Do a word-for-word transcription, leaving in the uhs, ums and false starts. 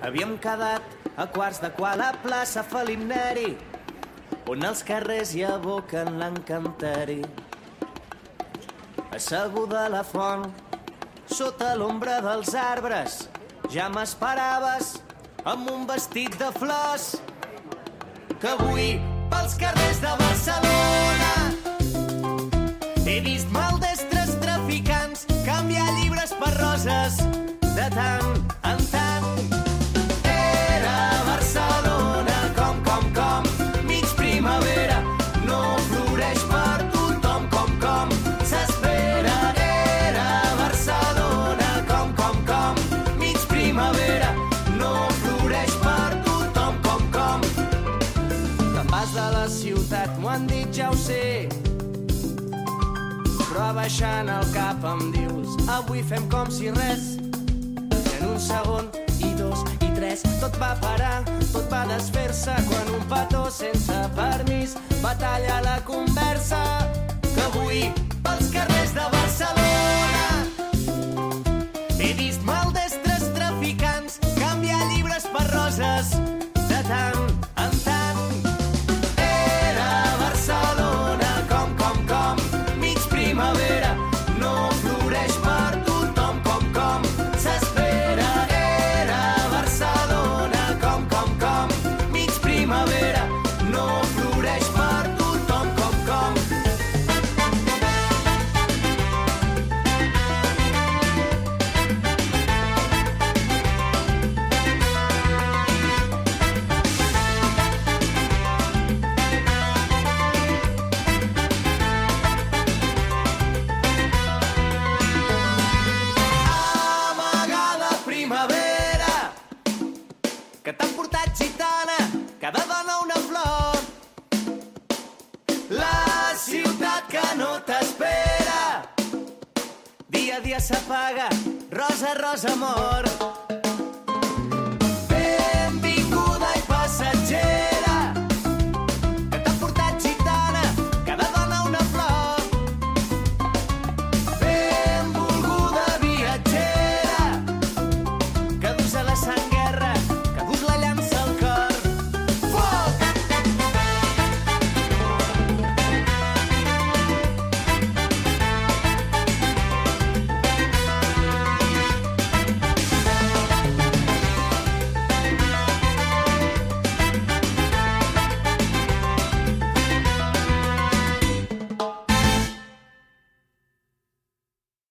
Havíem quedat a quarts de qua a la plaça Felip Neri, on els carrers hi aboquen l'encanteri. Asseguda a la font, sota l'ombra dels arbres, ja m'esperaves amb un vestit de flors, que avui pels carrers de Barcelona he vist maldestres traficants canviar llibres per roses de tant en tant. Era Barcelona com, com, com, mig primavera, no floreix per tothom com, com s'espera. Era Barcelona com, com, com, mig primavera, no floreix per tothom com, com. Te'n vas de la ciutat, m'ho han dit, ja ho sé, però abaixant el cap em dius, avui fem com si res. I en un segon, i dos, i tres, tot va parar, tot va desfer-se quan un petó sense permís va tallar la conversa. Que avui, pels carrers de Barcelona he vist maldestres traficants canviar llibres per roses de tant en tant. Era Barcelona com, com, com, mig primavera, no floreix per tothom com, com s'espera. Era Barcelona com, com, com, mig primavera, no floreix per tothom com, com. Amagada primavera, que t'han portat gitana, cada dona una flor. La ciutat que no t'espera, dia a dia s'apaga, rosa, rosa, amor.